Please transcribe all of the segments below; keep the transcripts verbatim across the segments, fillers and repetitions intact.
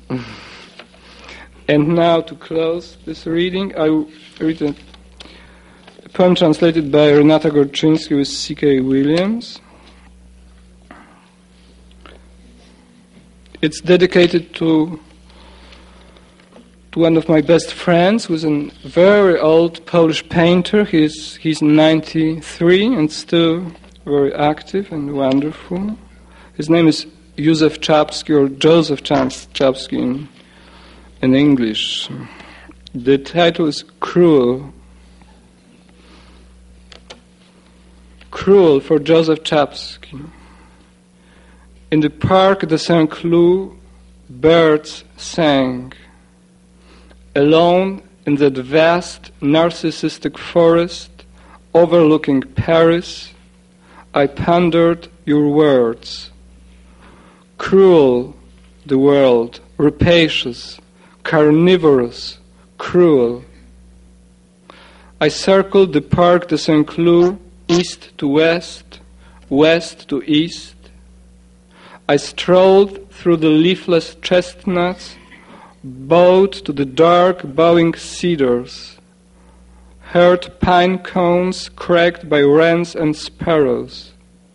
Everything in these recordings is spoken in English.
And now, to close this reading, I will read a poem translated by Renata Gorczyński with C K Williams. It's dedicated to to one of my best friends, who's a very old Polish painter. He's he's ninety-three and still very active and wonderful. His name is Józef Czapski, or Joseph Czapski in, in English. The title is Cruel. Cruel for Joseph Czapski. In the Parc de Saint-Cloud, birds sang. Alone in that vast narcissistic forest overlooking Paris, I pondered your words. Cruel, the world, rapacious, carnivorous, cruel. I circled the Parc de Saint-Cloud east to west, west to east. I strolled through the leafless chestnuts, bowed to the dark bowing cedars, heard pine cones cracked by wrens and sparrows.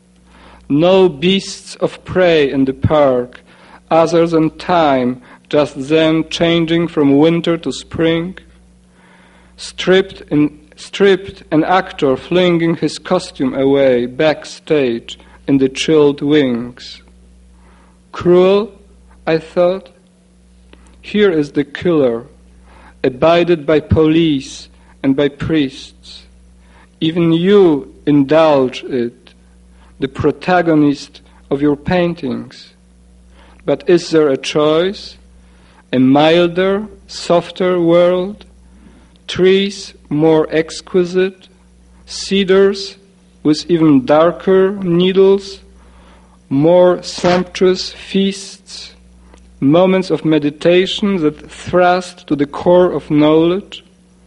No beasts of prey in the park, other than time, just then changing from winter to spring. Stripped, in, stripped an actor flinging his costume away backstage in the chilled wings. Cruel, I thought. Here is the killer, abided by police and by priests. Even you indulge it, the protagonist of your paintings. But is there a choice? A milder, softer world? Trees more exquisite? Cedars with even darker needles? More sumptuous feasts? Moments of meditation that thrust to the core of knowledge?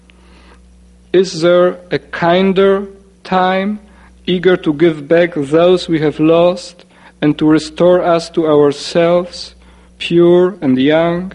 Is there a kinder time, eager to give back those we have lost and to restore us to ourselves, pure and young?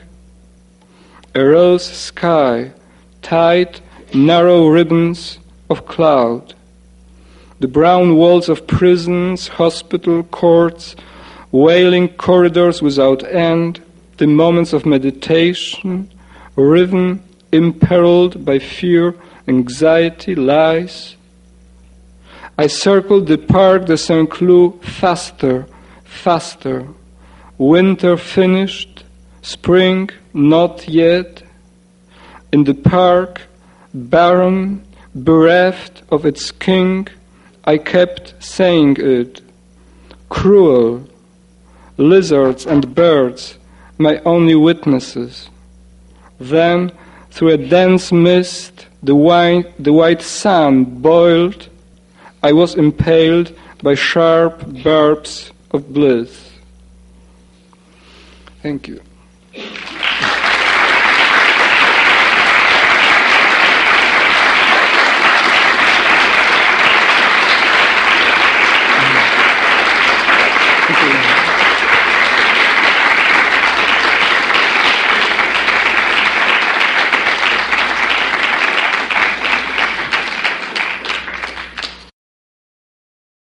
A rose sky, tight, narrow ribbons of cloud. The brown walls of prisons, hospital, courts, wailing corridors without end, the moments of meditation, riven, imperiled by fear, anxiety, lies. I circled the Parc de Saint-Cloud faster, faster. Winter finished, spring not yet. In the park, barren, bereft of its king, I kept saying it. Cruel, lizards and birds, my only witnesses. Then, through a dense mist, the white, the white sun boiled. I was impaled by sharp barbs of bliss. Thank you.